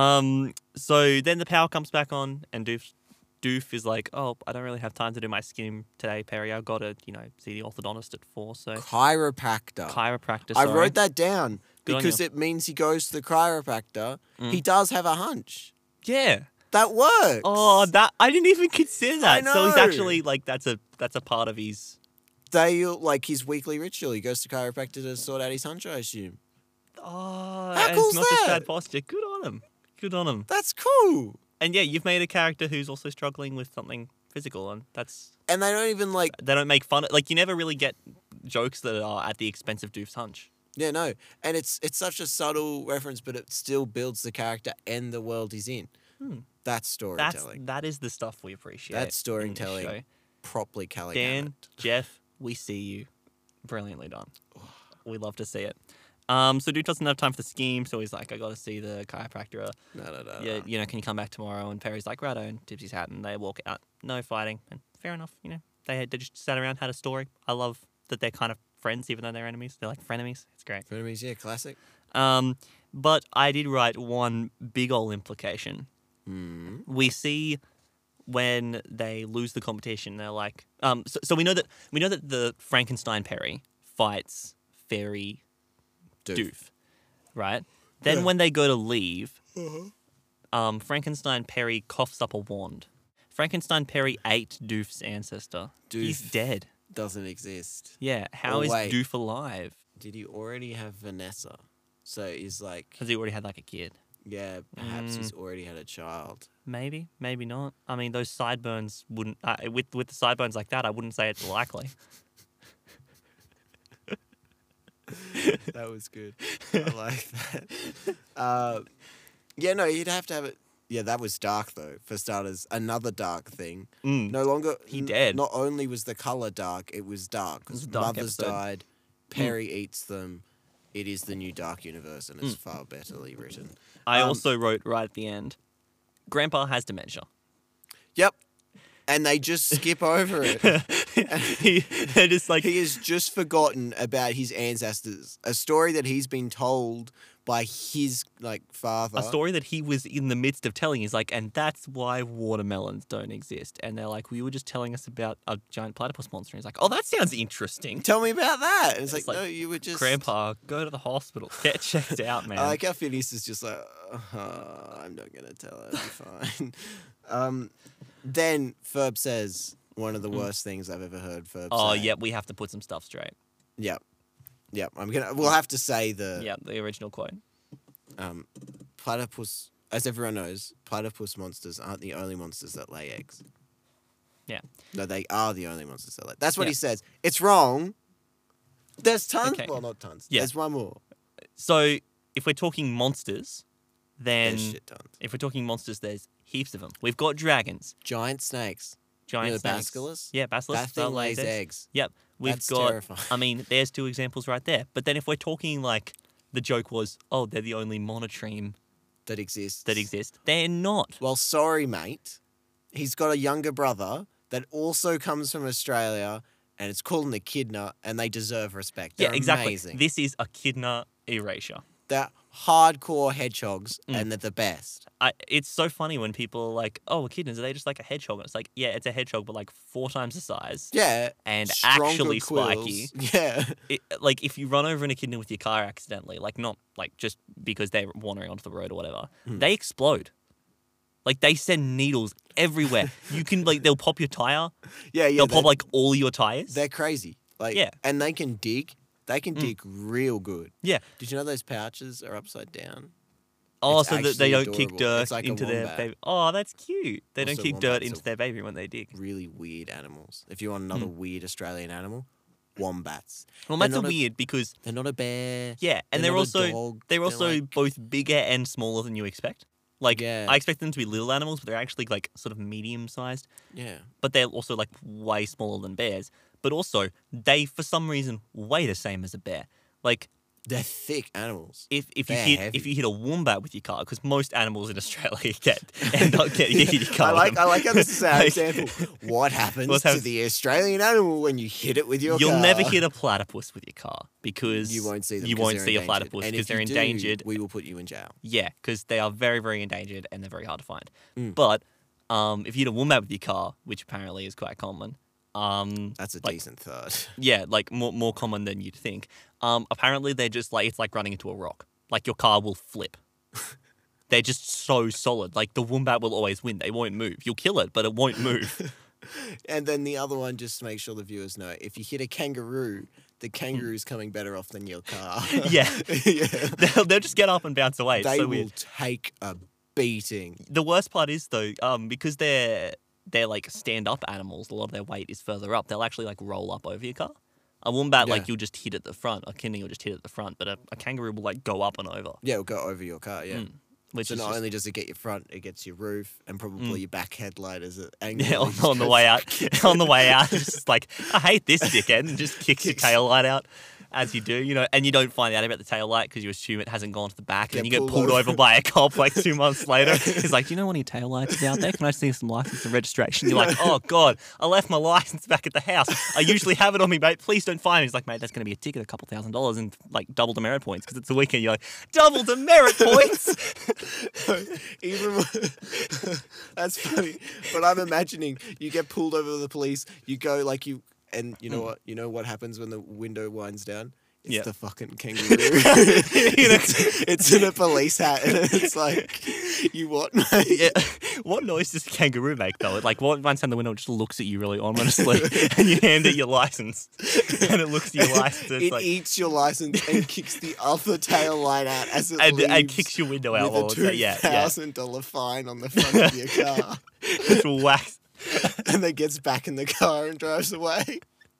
Speaker 2: So then the power comes back on, and Doof is like, "Oh, I don't really have time to do my skin today, Perry. I've got to, see the orthodontist at 4. So
Speaker 1: Chiropractor.
Speaker 2: chiropractor.
Speaker 1: I
Speaker 2: Sorry.
Speaker 1: wrote that down
Speaker 2: Good on
Speaker 1: because
Speaker 2: you.
Speaker 1: it means he goes to the chiropractor. He does have a hunch.
Speaker 2: Yeah.
Speaker 1: That works.
Speaker 2: Oh, that I didn't even consider that. So he's
Speaker 1: know.
Speaker 2: actually like that's a part of his.
Speaker 1: They like his weekly ritual. He goes to chiropractor to sort out his hunch, I assume.
Speaker 2: Oh,
Speaker 1: How
Speaker 2: and
Speaker 1: cool's
Speaker 2: it's not just
Speaker 1: that?
Speaker 2: bad posture. Good on him. Good on him.
Speaker 1: That's cool.
Speaker 2: And yeah, you've made a character who's also struggling with something physical, and that's
Speaker 1: And they don't even like.
Speaker 2: they don't make fun. Like you never really get jokes that are at the expense of Doof's hunch.
Speaker 1: Yeah, no. And it's such a subtle reference, but it still builds the character and the world he's in. That's storytelling.
Speaker 2: That is the stuff we appreciate.
Speaker 1: That's
Speaker 2: in this
Speaker 1: storytelling.
Speaker 2: show.
Speaker 1: Properly Callie
Speaker 2: Dan,
Speaker 1: Hammett.
Speaker 2: Jeff, we see you. Brilliantly done. We love to see it. So Dude doesn't have time for the scheme, so he's like, I got to see the chiropractor.
Speaker 1: No.
Speaker 2: Yeah, can you come back tomorrow? And Perry's like, righto, and tips his hat, and they walk out. No fighting, and fair enough. They just sat around, had a story. I love that they're kind of friends, even though they're enemies. They're like frenemies. It's great.
Speaker 1: Frenemies, yeah, classic.
Speaker 2: But I did write one big ol' implication. We see when they lose the competition, they're like, so we know that the Frankenstein Perry fights Fairy Doof, right? Then
Speaker 1: Yeah.
Speaker 2: when they go to leave, Frankenstein Perry coughs up a wand. Frankenstein Perry ate Doof's ancestor. He's
Speaker 1: Doof.
Speaker 2: dead.
Speaker 1: Doesn't exist.
Speaker 2: Yeah, how
Speaker 1: Oh,
Speaker 2: is
Speaker 1: wait.
Speaker 2: Doof alive?
Speaker 1: Did he already have Vanessa? So he's like,
Speaker 2: Has he already had like a kid?
Speaker 1: yeah, perhaps he's already had a child.
Speaker 2: Maybe, maybe not. I mean, those sideburns wouldn't. With the sideburns like that, I wouldn't say it's likely.
Speaker 1: That was good. I like that. Yeah, no, you'd have to have it. Yeah, that was dark though. For starters, another dark thing. No longer
Speaker 2: He dead.
Speaker 1: Not only was the color dark, it was dark. 'cause
Speaker 2: was a dark
Speaker 1: mothers
Speaker 2: episode.
Speaker 1: died. Perry eats them. It is the new dark universe, and it's far betterly written.
Speaker 2: I also wrote right at the end, Grandpa has dementia.
Speaker 1: Yep. And they just skip over it.
Speaker 2: They're just like
Speaker 1: He has just forgotten about his ancestors. A story that he's been told by his father.
Speaker 2: a story that he was in the midst of telling. He's like, and that's why watermelons don't exist. And they're like, we were just telling us about a giant platypus monster. And he's like, oh, that sounds interesting.
Speaker 1: Tell me about that. And it's
Speaker 2: It's
Speaker 1: like,
Speaker 2: like,
Speaker 1: no, you were just
Speaker 2: Grandpa, go to the hospital. Get checked out, man.
Speaker 1: I like how Phineas is just like, I'm not gonna tell her. It'll be fine. Then Ferb says one of the worst things I've ever heard. Ferb.
Speaker 2: Oh,
Speaker 1: say.
Speaker 2: yeah, we have to put some stuff straight.
Speaker 1: Yep. We'll have to say
Speaker 2: Yeah, the original quote.
Speaker 1: platypus. As everyone knows, platypus monsters aren't the only monsters that lay eggs.
Speaker 2: Yeah.
Speaker 1: No, they are the only monsters that lay. That's what
Speaker 2: Yeah.
Speaker 1: he says. It's wrong. There's tons.
Speaker 2: Okay.
Speaker 1: Well, not tons.
Speaker 2: Yeah.
Speaker 1: There's one more.
Speaker 2: So if we're talking monsters, then
Speaker 1: There's shit tons.
Speaker 2: if we're talking monsters, there's heaps of them. We've got dragons,
Speaker 1: Giant snakes.
Speaker 2: giant
Speaker 1: the
Speaker 2: snakes.
Speaker 1: basilisk?
Speaker 2: Yeah, basilisk.
Speaker 1: That thing lays eggs.
Speaker 2: Yep. We've
Speaker 1: That's
Speaker 2: got.
Speaker 1: terrifying.
Speaker 2: I mean, there's two examples right there. But then if we're talking like the joke was, oh, they're the only monotreme
Speaker 1: That exists.
Speaker 2: that exist. They're not.
Speaker 1: Well, sorry, mate. He's got a younger brother that also comes from Australia, and it's called an echidna, and they deserve respect. They're
Speaker 2: Yeah, exactly.
Speaker 1: amazing.
Speaker 2: This is echidna erasure.
Speaker 1: They're hardcore hedgehogs,
Speaker 2: Mm.
Speaker 1: and they're the best.
Speaker 2: It's so funny when people are like, oh, echidnas, are they just like a hedgehog? And it's like, yeah, it's a hedgehog, but like 4 times the size.
Speaker 1: Yeah.
Speaker 2: And
Speaker 1: stronger
Speaker 2: actually
Speaker 1: quills.
Speaker 2: spiky.
Speaker 1: Yeah.
Speaker 2: Like if you run over an echidna with your car accidentally, like not like just because they're wandering onto the road or whatever, they explode. Like they send needles everywhere. You can they'll pop your tire.
Speaker 1: Yeah,
Speaker 2: They'll pop like all your tires.
Speaker 1: They're crazy.
Speaker 2: Yeah.
Speaker 1: And they can dig. They can dig real good.
Speaker 2: Yeah.
Speaker 1: Did you know those pouches are upside down?
Speaker 2: Oh,
Speaker 1: It's
Speaker 2: so that they
Speaker 1: actually
Speaker 2: don't kick
Speaker 1: adorable.
Speaker 2: dirt
Speaker 1: It's like a
Speaker 2: into their
Speaker 1: wombat.
Speaker 2: baby. Oh, that's cute. They don't
Speaker 1: Also,
Speaker 2: kick dirt
Speaker 1: wombats
Speaker 2: into
Speaker 1: are-
Speaker 2: their baby when they dig.
Speaker 1: Really weird animals. If you want another weird Australian animal, wombats.
Speaker 2: Well,
Speaker 1: They're
Speaker 2: that's
Speaker 1: not
Speaker 2: weird because
Speaker 1: They're not a bear.
Speaker 2: yeah, and
Speaker 1: They're
Speaker 2: they're
Speaker 1: not a
Speaker 2: also
Speaker 1: dog.
Speaker 2: they're
Speaker 1: They're
Speaker 2: also
Speaker 1: like-
Speaker 2: both bigger and smaller than you expect. Like
Speaker 1: Yeah.
Speaker 2: I expect them to be little animals, but they're actually like sort of medium sized.
Speaker 1: Yeah.
Speaker 2: But they're also like way smaller than bears. But also they, for some reason, weigh the same as a bear. Like
Speaker 1: They're thick animals.
Speaker 2: if you
Speaker 1: They're
Speaker 2: hit
Speaker 1: heavy.
Speaker 2: if you hit a wombat with your car, because most animals in Australia end up getting hit your car.
Speaker 1: I
Speaker 2: with them.
Speaker 1: like how this is our
Speaker 2: Like,
Speaker 1: example. What happens
Speaker 2: What
Speaker 1: to
Speaker 2: happens-
Speaker 1: the Australian animal when you hit it with your
Speaker 2: You'll
Speaker 1: car?
Speaker 2: never hit a platypus with your car because
Speaker 1: You won't see them.
Speaker 2: You
Speaker 1: 'cause
Speaker 2: won't
Speaker 1: they're
Speaker 2: see a
Speaker 1: endangered.
Speaker 2: platypus
Speaker 1: And
Speaker 2: because
Speaker 1: if
Speaker 2: they're
Speaker 1: you do,
Speaker 2: endangered.
Speaker 1: we will put you in jail.
Speaker 2: Yeah, because they are very, very endangered and they're very hard to find.
Speaker 1: Mm.
Speaker 2: But if you hit a wombat with your car, which apparently is quite common,
Speaker 1: That's a
Speaker 2: like-
Speaker 1: decent third.
Speaker 2: yeah, like more common than you'd think. Apparently they're just like it's like running into a rock. Like your car will flip. They're just so solid. Like the wombat will always win. They won't move. You'll kill it, but it won't move.
Speaker 1: And then the other one, just to make sure the viewers know, if you hit a kangaroo, the kangaroo's coming better off than your car.
Speaker 2: yeah,
Speaker 1: yeah.
Speaker 2: they'll just get up and bounce away. It's
Speaker 1: They
Speaker 2: so
Speaker 1: will
Speaker 2: weird.
Speaker 1: take a beating.
Speaker 2: The worst part is though, because they're like stand up animals, a lot of their weight is further up. They'll actually like roll up over your car. A wombat,
Speaker 1: Yeah.
Speaker 2: like you'll just hit at the front. A kidney will just hit at the front, but a kangaroo will like go up and over.
Speaker 1: Yeah, it'll go over your car, yeah.
Speaker 2: Which
Speaker 1: So
Speaker 2: is
Speaker 1: not
Speaker 2: just,
Speaker 1: only does it get your front, it gets your roof and probably your back headlight as it angrily
Speaker 2: yeah,
Speaker 1: just
Speaker 2: on the
Speaker 1: goes
Speaker 2: way out,
Speaker 1: back.
Speaker 2: on the way out, it's just like I hate this dickhead, and just kicks your tail light out. As you do, and you don't find out about the tail light because you assume it hasn't gone to the back, and then you get pulled over by a cop like 2 months later. He's like, "Do you know one of your tail lights is out there? Can I see some license and registration?" You're like, "Oh God, I left my license back at the house. I usually have it on me, mate. Please don't fine me." He's like, "Mate, that's going to be a ticket, a couple $1,000 and like double demerit points because it's a weekend." You're like, "Double demerit points?"
Speaker 1: Even that's funny, but I'm imagining you get pulled over with the police. You go like you, and you know what? You know what happens when the window winds down? It's
Speaker 2: Yeah.
Speaker 1: the fucking kangaroo. it's in a police hat, and it's like, you what, mate?
Speaker 2: Yeah. What noise does a kangaroo make though? It, like one time the window just looks at you really ominously, and you hand it your license, and it looks at your license. And
Speaker 1: It
Speaker 2: it's like,
Speaker 1: eats your license and kicks the other tail light out as it
Speaker 2: and
Speaker 1: leaves
Speaker 2: kicks your window out.
Speaker 1: with
Speaker 2: while
Speaker 1: a
Speaker 2: it's like, yeah, yeah.
Speaker 1: $2,000 fine on the front of your car,
Speaker 2: Just whacks.
Speaker 1: and then gets back in the car and drives away.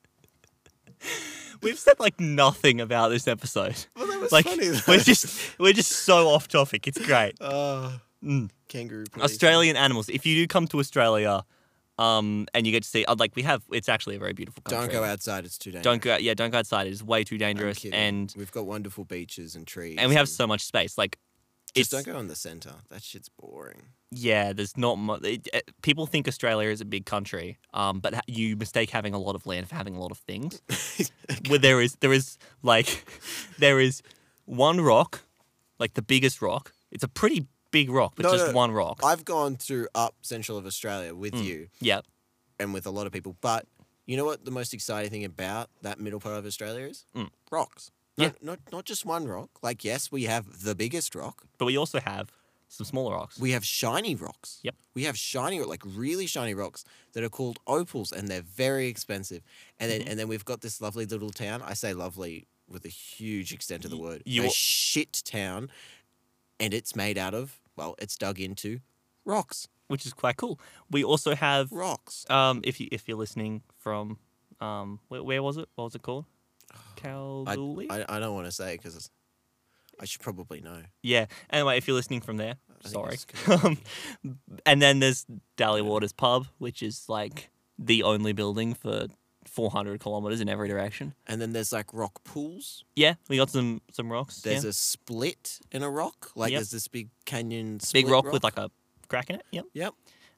Speaker 2: We've said like nothing about this episode.
Speaker 1: Well, that was
Speaker 2: Like
Speaker 1: funny though.
Speaker 2: we're just so off topic. It's great.
Speaker 1: Kangaroo police.
Speaker 2: Australian animals. If you do come to Australia, and you get to see, like we have, it's actually a very beautiful country.
Speaker 1: Don't go outside; it's too dangerous.
Speaker 2: Don't go. Yeah, don't go outside. It's way too
Speaker 1: I'm
Speaker 2: dangerous,
Speaker 1: kidding.
Speaker 2: and
Speaker 1: we've got wonderful beaches and trees.
Speaker 2: we have so much space. Like,
Speaker 1: Just
Speaker 2: it's
Speaker 1: don't go in the center. That shit's boring.
Speaker 2: Yeah, there's not much. People think Australia is a big country, but you mistake having a lot of land for having a lot of things. Where there is like there is one rock, like the biggest rock. It's a pretty big rock, but just one rock.
Speaker 1: I've gone through up central of Australia with you
Speaker 2: Yeah.
Speaker 1: and with a lot of people. But you know what the most exciting thing about that middle part of Australia is? Rocks.
Speaker 2: Yeah.
Speaker 1: Not just one rock. Like, yes, we have the biggest rock.
Speaker 2: But we also have some smaller rocks.
Speaker 1: We have shiny rocks.
Speaker 2: Yep.
Speaker 1: We have shiny, like really shiny rocks that are called opals, and they're very expensive. And then we've got this lovely little town. I say lovely with a huge extent of the word. A shit town, and it's made out of, well, it's dug into rocks.
Speaker 2: Which is quite cool. We also have
Speaker 1: Rocks.
Speaker 2: if you're listening from where was it? What was it called? Kalgoorlie?
Speaker 1: I don't want to say because I should probably know.
Speaker 2: Yeah. Anyway, if you're listening from there, sorry.
Speaker 1: that's
Speaker 2: And then there's Dally Waters Pub, which is like the only building for 400 kilometers in every direction.
Speaker 1: And then there's like rock pools.
Speaker 2: Yeah, we got some rocks.
Speaker 1: There's a split in a rock. Like
Speaker 2: Yep.
Speaker 1: there's this big canyon split
Speaker 2: big rock with like a crack in it. Yep.
Speaker 1: Yep.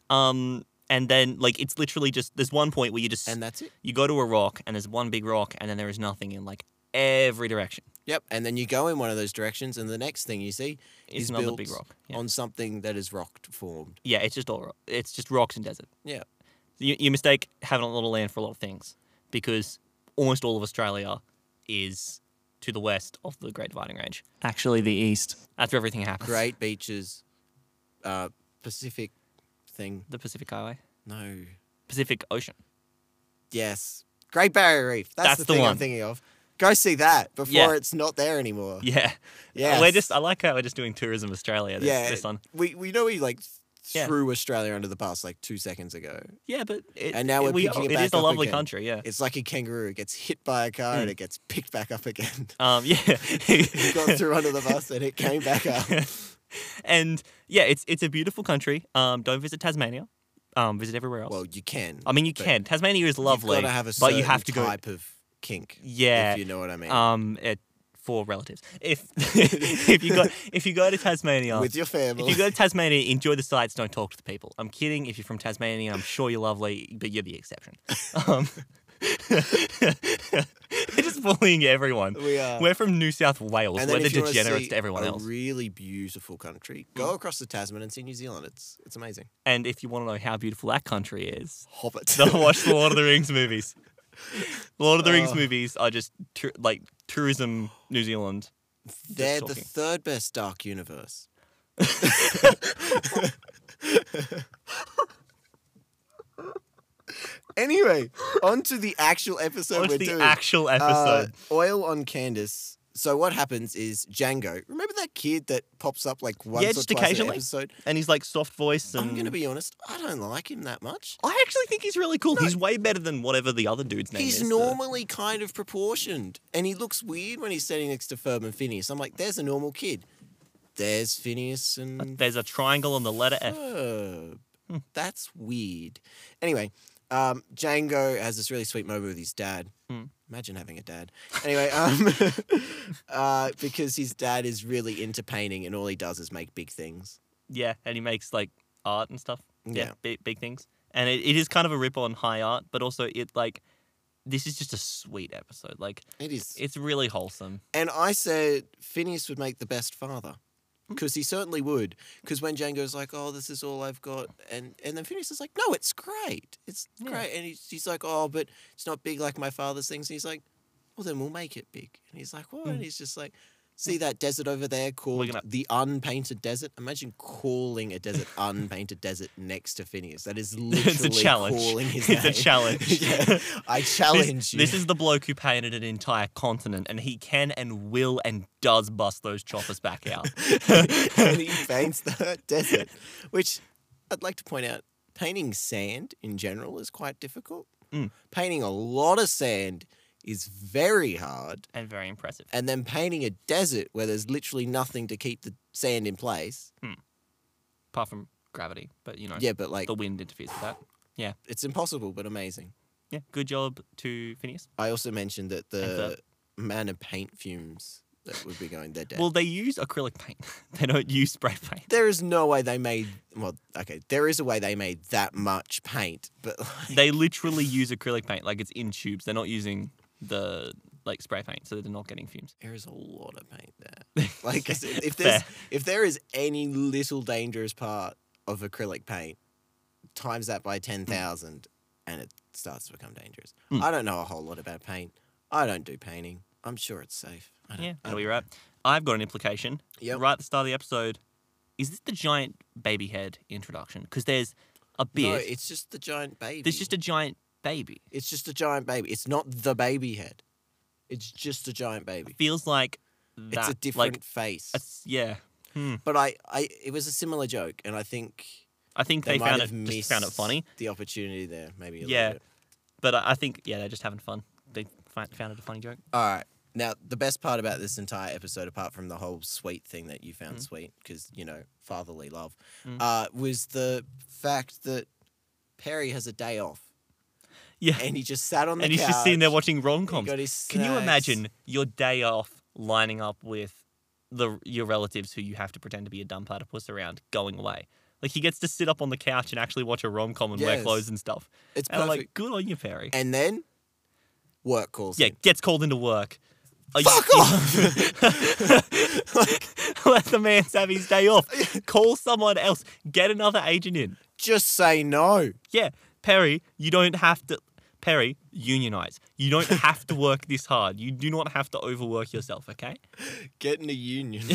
Speaker 2: And then like it's literally just there's one point where
Speaker 1: And that's it.
Speaker 2: you go to a rock and there's one big rock and then there is nothing in like every direction.
Speaker 1: Yep. And then you go in one of those directions and the next thing you see
Speaker 2: It's
Speaker 1: is
Speaker 2: another
Speaker 1: built
Speaker 2: big rock. Yeah.
Speaker 1: on something that is rock formed.
Speaker 2: Yeah, it's just it's just rocks and desert.
Speaker 1: Yeah.
Speaker 2: You mistake having a lot of land for a lot of things because almost all of Australia is to the west of the Great Dividing Range. Actually, the east. That's where everything happens.
Speaker 1: Great beaches, Pacific thing.
Speaker 2: The Pacific Highway.
Speaker 1: No.
Speaker 2: Pacific Ocean.
Speaker 1: Yes. Great Barrier Reef. That's the thing
Speaker 2: one.
Speaker 1: I'm thinking of. Go see that before
Speaker 2: Yeah.
Speaker 1: it's not there anymore.
Speaker 2: Yeah.
Speaker 1: Yes.
Speaker 2: I like how we're just doing Tourism Australia this one.
Speaker 1: We know we like
Speaker 2: Yeah.
Speaker 1: threw Australia under the bus like 2 seconds ago.
Speaker 2: Yeah, but
Speaker 1: And now we're picking it
Speaker 2: it
Speaker 1: back
Speaker 2: is a
Speaker 1: up
Speaker 2: lovely
Speaker 1: again.
Speaker 2: country, yeah.
Speaker 1: It's like a kangaroo. It gets hit by a car and it gets picked back up again.
Speaker 2: Yeah.
Speaker 1: It got through under the bus and it came back up.
Speaker 2: And yeah, it's a beautiful country. Don't visit Tasmania. Visit everywhere else.
Speaker 1: Well, you can.
Speaker 2: I mean, you
Speaker 1: but
Speaker 2: can. Tasmania is lovely,
Speaker 1: You've got to have a
Speaker 2: but
Speaker 1: certain
Speaker 2: you have to go.
Speaker 1: type of kink.
Speaker 2: Yeah.
Speaker 1: If you know what I mean.
Speaker 2: For relatives. If you go to Tasmania
Speaker 1: With your family.
Speaker 2: If you go to Tasmania, enjoy the sights, don't talk to the people. I'm kidding. If you're from Tasmania, I'm sure you're lovely, but you're the exception. They're just bullying everyone.
Speaker 1: We are.
Speaker 2: We're from New South Wales.
Speaker 1: And
Speaker 2: We're
Speaker 1: then
Speaker 2: the
Speaker 1: if you wanna
Speaker 2: degenerates
Speaker 1: see
Speaker 2: to everyone
Speaker 1: a
Speaker 2: else.
Speaker 1: really beautiful country, go across the Tasman and see New Zealand. It's amazing.
Speaker 2: And if you want to know how beautiful that country is,
Speaker 1: Hobbit.
Speaker 2: watch the Lord of the Rings movies. The Lord of the Rings movies are just like tourism New Zealand.
Speaker 1: They're
Speaker 2: Just
Speaker 1: the
Speaker 2: talking.
Speaker 1: third best Dark Universe. Anyway, on to the actual episode
Speaker 2: Watch
Speaker 1: we're
Speaker 2: the
Speaker 1: doing.
Speaker 2: actual episode.
Speaker 1: Oil on Candace. So what happens is Django. Remember that kid that pops up like once
Speaker 2: Yeah,
Speaker 1: or
Speaker 2: just
Speaker 1: twice an
Speaker 2: occasionally.
Speaker 1: episode?
Speaker 2: And he's like soft voice. And
Speaker 1: I'm going to be honest. I don't like him that much.
Speaker 2: I actually think he's really cool. He's way better than whatever the other dude's name is.
Speaker 1: He's normally kind of proportioned, and he looks weird when he's standing next to Ferb and Phineas. I'm like, there's a normal kid. There's Phineas and
Speaker 2: There's a triangle on the letter F.
Speaker 1: Ferb. That's weird. Anyway, Django has this really sweet moment with his dad. Imagine having a dad. Anyway, because his dad is really into painting, and all he does is make big things.
Speaker 2: Yeah, and he makes like art and stuff.
Speaker 1: Yeah.
Speaker 2: Big things. And it is kind of a rip on high art, but also this is just a sweet episode. Like
Speaker 1: It is.
Speaker 2: it's really wholesome.
Speaker 1: And I said Phineas would make the best father. Because he certainly would. Because when Django's like, oh, this is all I've got. And then Phineas is like, no, it's great. It's great. And he's like, oh, but it's not big like my father's things. And he's like, well, then we'll make it big. And he's like, what? And he's just like, see that desert over there called the Unpainted Desert? Imagine calling a desert Unpainted Desert next to Phineas. That is literally
Speaker 2: It's a challenge.
Speaker 1: calling his
Speaker 2: It's
Speaker 1: name.
Speaker 2: a challenge.
Speaker 1: Yeah, I challenge you.
Speaker 2: This is the bloke who painted an entire continent, and he can and will and does bust those choppers back out.
Speaker 1: And he paints the desert, which I'd like to point out, painting sand in general is quite difficult. Painting a lot of sand is very hard.
Speaker 2: And very impressive.
Speaker 1: And then painting a desert where there's literally nothing to keep the sand in place.
Speaker 2: Apart from gravity, but
Speaker 1: Yeah, but like
Speaker 2: the wind interferes with that. Yeah.
Speaker 1: it's impossible, but amazing.
Speaker 2: Yeah. Good job to Phineas.
Speaker 1: I also mentioned that the amount of paint fumes that would be going, they're dead.
Speaker 2: Well, they use acrylic paint. They don't use spray paint.
Speaker 1: there is no way they made. Well, okay, there is a way they made that much paint, but
Speaker 2: They literally use acrylic paint, like it's in tubes. They're not using the spray paint, so they're not getting fumes.
Speaker 1: there is a lot of paint there. Like
Speaker 2: Fair.
Speaker 1: if there is any little dangerous part of acrylic paint, times that by 10,000, and it starts to become dangerous. I don't know a whole lot about paint. I don't do painting. I'm sure it's safe. I don't,
Speaker 2: Yeah,
Speaker 1: I
Speaker 2: that'll be
Speaker 1: don't-
Speaker 2: right. I've got an implication.
Speaker 1: Yep.
Speaker 2: Right at the start of the episode, is this the giant baby head introduction? Because there's a bit.
Speaker 1: No, it's just the giant baby.
Speaker 2: There's just a giant baby.
Speaker 1: It's just a giant baby. It's not the baby head. It's just a giant baby.
Speaker 2: Feels like that.
Speaker 1: It's a different face.
Speaker 2: Yeah.
Speaker 1: But it was a similar joke, and I think
Speaker 2: I think
Speaker 1: they
Speaker 2: they
Speaker 1: might
Speaker 2: found
Speaker 1: have
Speaker 2: it
Speaker 1: missed
Speaker 2: found it funny.
Speaker 1: the opportunity there, maybe a
Speaker 2: Yeah.
Speaker 1: little bit.
Speaker 2: But I think they're just having fun. They found it a funny joke.
Speaker 1: All right. Now, the best part about this entire episode, apart from the whole sweet thing that you found sweet, because, fatherly love, was the fact that Perry has a day off.
Speaker 2: Yeah.
Speaker 1: And he just sat on the
Speaker 2: And
Speaker 1: couch.
Speaker 2: he's just sitting there watching
Speaker 1: He
Speaker 2: rom-coms.
Speaker 1: got his
Speaker 2: Can you
Speaker 1: snacks.
Speaker 2: imagine your day off lining up with your relatives who you have to pretend to be a dumb platypus around going away? Like, he gets to sit up on the couch and actually watch a rom-com and wear
Speaker 1: Yes.
Speaker 2: clothes and stuff.
Speaker 1: It's
Speaker 2: And I'm
Speaker 1: perfect.
Speaker 2: like, good on you, Perry.
Speaker 1: And then, work calls
Speaker 2: Yeah,
Speaker 1: in.
Speaker 2: gets called into work.
Speaker 1: Fuck off!
Speaker 2: Let the man have his day off. Call someone else. Get another agent in.
Speaker 1: Just say no.
Speaker 2: Yeah, Perry, you don't have to. Perry, unionize. You don't have to work this hard. You do not have to overwork yourself, okay?
Speaker 1: Get in a union.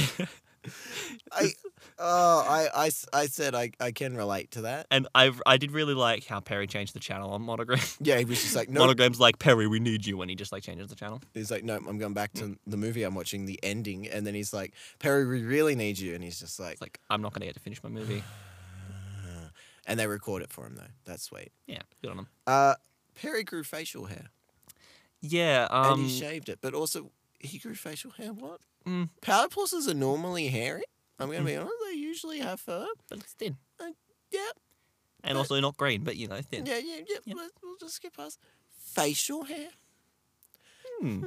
Speaker 1: I said I can relate to that.
Speaker 2: And I did really like how Perry changed the channel on Monogram.
Speaker 1: Yeah, he was just like, no.
Speaker 2: Monogram's like, Perry, we need you, and he just changes the channel.
Speaker 1: He's like, no, I'm going back to the movie I'm watching, the ending. And then he's like, Perry, we really need you. And he's just like,
Speaker 2: It's like, I'm not going to get to finish my movie.
Speaker 1: and they record it for him, though. That's sweet.
Speaker 2: Yeah, good on him.
Speaker 1: Perry grew facial hair.
Speaker 2: Yeah,
Speaker 1: And he shaved it. But also, he grew facial hair. What? Platypuses are normally hairy. I'm going to be honest. They usually have fur.
Speaker 2: but it's thin.
Speaker 1: Yeah.
Speaker 2: And also not green, but, thin.
Speaker 1: Yeah. We'll just skip past. Facial hair?
Speaker 2: Hmm.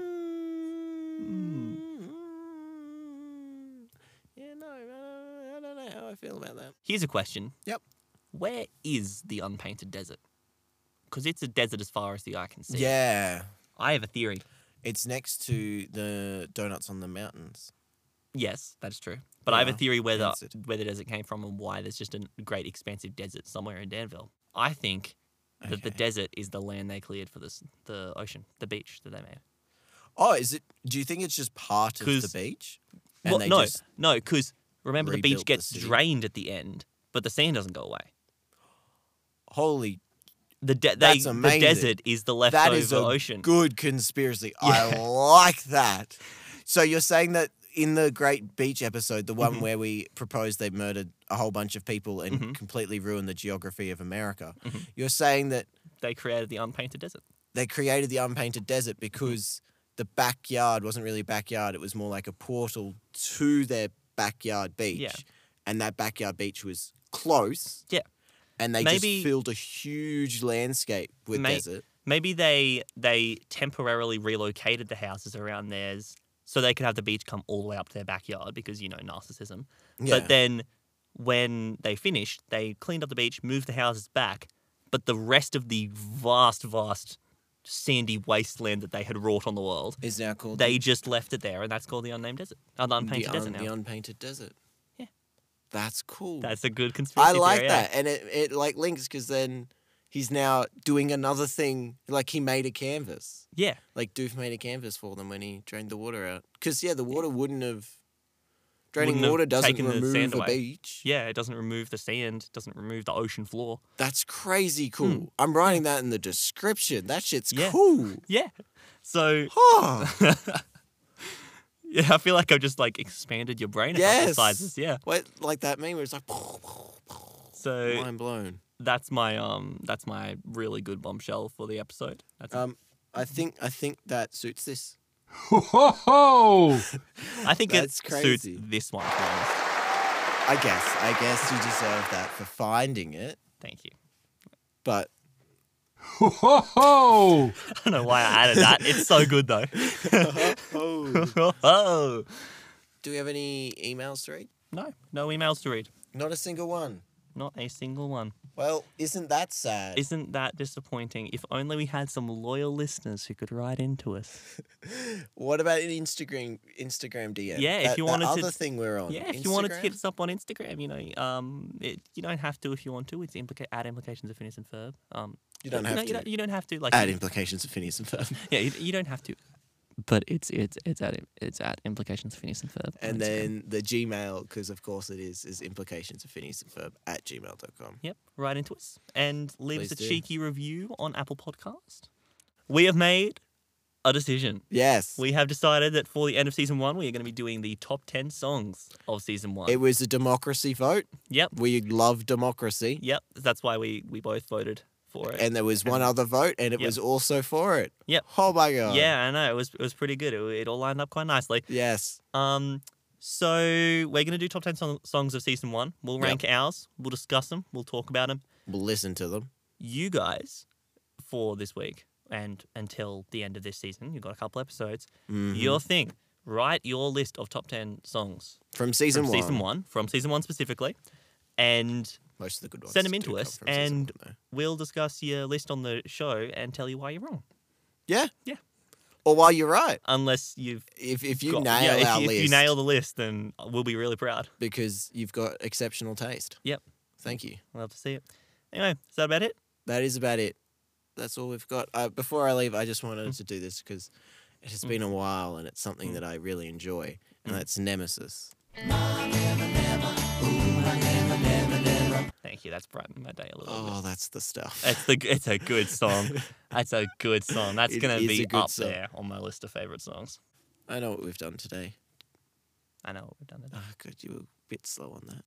Speaker 1: Yeah, no, I don't know how I feel about that.
Speaker 2: Here's a question.
Speaker 1: Yep.
Speaker 2: Where is the unpainted desert? Because it's a desert as far as the eye can see.
Speaker 1: Yeah.
Speaker 2: I have a theory.
Speaker 1: It's next to the donuts on the mountains.
Speaker 2: Yes, that's true. But I have a
Speaker 1: Yeah,
Speaker 2: theory where
Speaker 1: answered.
Speaker 2: the desert came from and why there's just a great expansive desert somewhere in Danville. I think that the
Speaker 1: Okay.
Speaker 2: desert is the land they cleared for the ocean, the beach that they made.
Speaker 1: Oh, is it? Do you think it's just part of the
Speaker 2: 'Cause-
Speaker 1: beach?
Speaker 2: Well,
Speaker 1: they
Speaker 2: no,
Speaker 1: just-
Speaker 2: no, because remember the beach
Speaker 1: rebuilt the
Speaker 2: gets
Speaker 1: city.
Speaker 2: drained at the end, but the sand doesn't go away.
Speaker 1: Holy,
Speaker 2: The
Speaker 1: That's amazing.
Speaker 2: desert is the
Speaker 1: that
Speaker 2: leftover
Speaker 1: is a
Speaker 2: ocean.
Speaker 1: good conspiracy. I like that. So you're saying that in the Great Beach episode, the one where we proposed they murdered a whole bunch of people and completely ruined the geography of America, you're saying that
Speaker 2: They created the unpainted desert.
Speaker 1: they created the unpainted desert because the backyard wasn't really a backyard. It was more like a portal to their backyard beach.
Speaker 2: Yeah.
Speaker 1: And that backyard beach was close.
Speaker 2: Yeah.
Speaker 1: And they
Speaker 2: Maybe-
Speaker 1: just filled a huge landscape with desert.
Speaker 2: Maybe they temporarily relocated the houses around theirs so they could have the beach come all the way up to their backyard because, narcissism.
Speaker 1: Yeah.
Speaker 2: But then when they finished, they cleaned up the beach, moved the houses back, but the rest of the vast, vast sandy wasteland that they had wrought on the world,
Speaker 1: Is now called
Speaker 2: they just left it there, and that's called the unnamed desert. The unpainted desert
Speaker 1: the
Speaker 2: now.
Speaker 1: unpainted desert.
Speaker 2: Yeah.
Speaker 1: That's cool.
Speaker 2: That's a good conspiracy
Speaker 1: I like
Speaker 2: theory, yeah.
Speaker 1: that. And it links because then he's now doing another thing. Like he made a canvas.
Speaker 2: Yeah.
Speaker 1: Like Doof made a canvas for them when he drained the water out. Because, the water wouldn't have... Draining
Speaker 2: Wouldn't have
Speaker 1: water doesn't
Speaker 2: taken the
Speaker 1: remove
Speaker 2: sand
Speaker 1: a
Speaker 2: away.
Speaker 1: beach.
Speaker 2: Yeah, it doesn't remove the sand, doesn't remove the ocean floor.
Speaker 1: That's crazy cool. I'm writing that in the description. That shit's
Speaker 2: Yeah.
Speaker 1: cool.
Speaker 2: Yeah. So,
Speaker 1: Huh.
Speaker 2: yeah, I feel like I've just expanded your brain a couple
Speaker 1: Yes.
Speaker 2: of sizes. Yeah.
Speaker 1: Wait, like that meme where it's like...
Speaker 2: So
Speaker 1: Mind blown.
Speaker 2: that's my really good bombshell for the episode. That's
Speaker 1: I think that suits this.
Speaker 3: Ho ho ho!
Speaker 2: I think
Speaker 1: that's
Speaker 2: it
Speaker 1: crazy.
Speaker 2: suits this one, to be honest.
Speaker 1: I guess you deserve that for finding it.
Speaker 2: Thank you.
Speaker 1: But
Speaker 3: Ho, ho, ho!
Speaker 2: I don't know why I added that. It's so good though. Oh.
Speaker 1: Do we have any emails to read?
Speaker 2: No emails to read.
Speaker 1: Not a single one.
Speaker 2: Not a single one.
Speaker 1: Well, isn't that sad?
Speaker 2: Isn't that disappointing? If only we had some loyal listeners who could write into us.
Speaker 1: What about an Instagram DM?
Speaker 2: Yeah, if you wanted
Speaker 1: that
Speaker 2: to-
Speaker 1: other thing we're on.
Speaker 2: Yeah, if you wanted to
Speaker 1: Instagram?
Speaker 2: hit us up on Instagram, you don't have to if you want to. It's at implications of Phineas and Ferb.
Speaker 1: You don't have to.
Speaker 2: You don't have to. Like,
Speaker 1: Add implications of Phineas and Ferb.
Speaker 2: yeah, you don't have to. But it's at implications of Phineas and Ferb. on
Speaker 1: And
Speaker 2: Instagram.
Speaker 1: then the Gmail, because of course it is implications of Phineas and Ferb at gmail.com.
Speaker 2: Yep, write into us and leave us a
Speaker 1: Please do.
Speaker 2: cheeky review on Apple Podcast. We have made a decision.
Speaker 1: Yes.
Speaker 2: We have decided that for the end of season 1, we are going to be doing the top 10 songs of season 1.
Speaker 1: It was a democracy vote.
Speaker 2: Yep,
Speaker 1: We love democracy.
Speaker 2: yep. That's why we both voted for it.
Speaker 1: And there was one other vote, and it
Speaker 2: Yep.
Speaker 1: was also for it.
Speaker 2: Yep.
Speaker 1: Oh my god.
Speaker 2: Yeah, I know. It was pretty good. It all lined up quite nicely.
Speaker 1: Yes.
Speaker 2: So we're going to do top 10 songs of season 1. We'll
Speaker 1: Yep.
Speaker 2: rank ours. We'll discuss them. We'll talk about them.
Speaker 1: We'll listen to them.
Speaker 2: You guys, for this week and until the end of this season, you've got a couple episodes.
Speaker 1: Mhm.
Speaker 2: Your thing. Write your list of top 10 songs
Speaker 1: From season
Speaker 2: from
Speaker 1: one.
Speaker 2: season 1, from season 1 specifically, and
Speaker 1: Most of the good ones.
Speaker 2: send them
Speaker 1: do
Speaker 2: into
Speaker 1: come
Speaker 2: us,
Speaker 1: from season
Speaker 2: and
Speaker 1: one, though.
Speaker 2: we'll discuss your list on the show and tell you why you're wrong.
Speaker 1: Yeah.
Speaker 2: Yeah.
Speaker 1: Or while you're right.
Speaker 2: Unless you've
Speaker 1: If you
Speaker 2: got,
Speaker 1: nail
Speaker 2: yeah,
Speaker 1: our
Speaker 2: if
Speaker 1: list
Speaker 2: you nail the list, then we'll be really proud.
Speaker 1: because you've got exceptional taste.
Speaker 2: Yep.
Speaker 1: Thank you.
Speaker 2: I'll love to see it. Anyway, is that about it?
Speaker 1: That is about it. That's all we've got. Before I leave, I just wanted
Speaker 2: Mm.
Speaker 1: to do this because it has been a while and it's something that I really enjoy, and that's Nemesis.
Speaker 2: Thank you. That's brightened my day a little
Speaker 1: Oh,
Speaker 2: bit.
Speaker 1: that's the stuff.
Speaker 2: It's a good song. That's a good song. That's
Speaker 1: It
Speaker 2: gonna
Speaker 1: is
Speaker 2: be
Speaker 1: a good
Speaker 2: up
Speaker 1: song.
Speaker 2: there on my list of favorite songs.
Speaker 1: I know what we've done today.
Speaker 2: I know what we've done today.
Speaker 1: Ah, good. You were a bit slow on that.